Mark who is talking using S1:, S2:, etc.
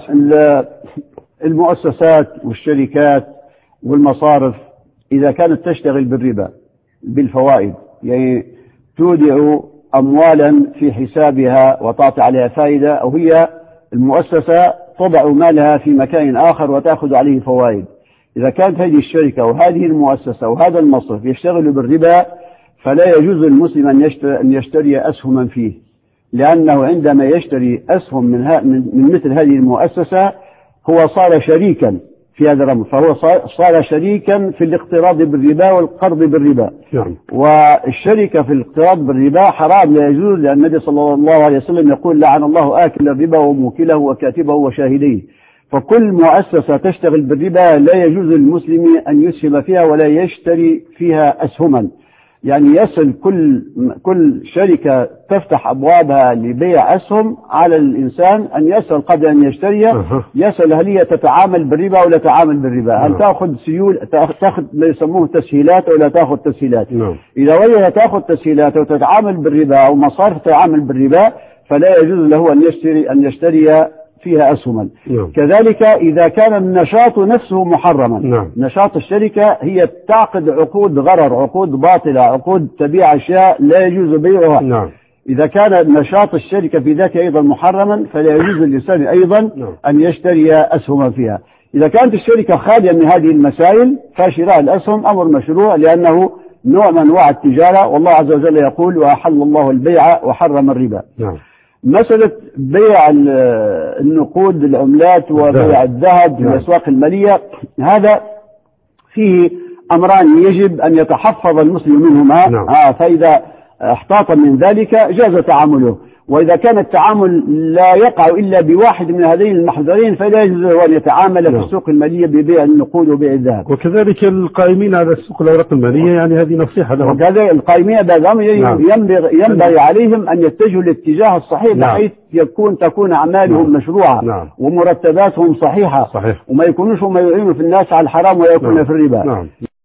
S1: المؤسسات والشركات والمصارف إذا كانت تشتغل بالربا بالفوائد، يعني تودع أموالا في حسابها وتعطي عليها فائدة، أو هي المؤسسة تضع مالها في مكان آخر وتأخذ عليه فوائد، إذا كانت هذه الشركة وهذه المؤسسة وهذا المصرف يشتغل بالربا فلا يجوز للمسلم أن يشتري أسهما فيه، لأنه عندما يشتري أسهم من مثل هذه المؤسسة هو صار شريكا في هذا الأمر، فهو صار شريكا في الاقتراض بالربا والقرض بالربا. والشركة في الاقتراض بالربا حرام لا يجوز، لأن النبي صلى الله عليه وسلم يقول لعن الله آكل الربا وموكله وكاتبه وشاهديه. فكل مؤسسة تشتغل بالربا لا يجوز للمسلم أن يسهم فيها ولا يشتري فيها أسهما، يعني يصل كل شركة تفتح أبوابها لبيع أسهم على الإنسان أن يسأل قبل أن يشتري، يسأل هل هي تتعامل بالربا ولا تتعامل بالربا، هل تأخذ سيول، تأخذ ما يسموه تسهيلات ولا تأخذ تسهيلات. إذا وجد تأخذ تسهيلات وتتعامل بالربا أو مصارف تتعامل بالربا فلا يجوز له أن يشتري فيها أسهما. كذلك إذا كان النشاط نفسه محرما، نشاط الشركة هي تعقد عقود غرر، عقود باطلة، عقود تبيع أشياء لا يجوز بيعها. إذا كان نشاط الشركة في ذاته أيضا محرما فلا يجوز للإنسان أيضا أن يشتري أسهما فيها. إذا كانت الشركة خالية من هذه المسائل فشراء الأسهم أمر مشروع، لأنه نوع من أنواع التجارة، والله عز وجل يقول وأحل الله البيع وحرم الربا. مسألة بيع النقود العملات وبيع الذهب في الأسواق المالية هذا فيه أمران يجب أن يتحفظ المسلم منهما. فإذا احتاط من ذلك جاز تعامله، وإذا كان التعامل لا يقع إلا بواحد من هذين المحذورين فلا يجوز له أن يتعامل في السوق المالية ببيع النقود وبيع الذهب.
S2: وكذلك القائمين على السوق الأوراق المالية، يعني هذه نصيحة لهم.
S1: وكذلك القائمين ينبغي عليهم أن يتجهوا الاتجاه الصحيح بحيث تكون أعمالهم مشروعة ومرتباتهم صحيحة، وما يكونوش هم يعينوا في الناس على الحرام ويكونوا في الربا.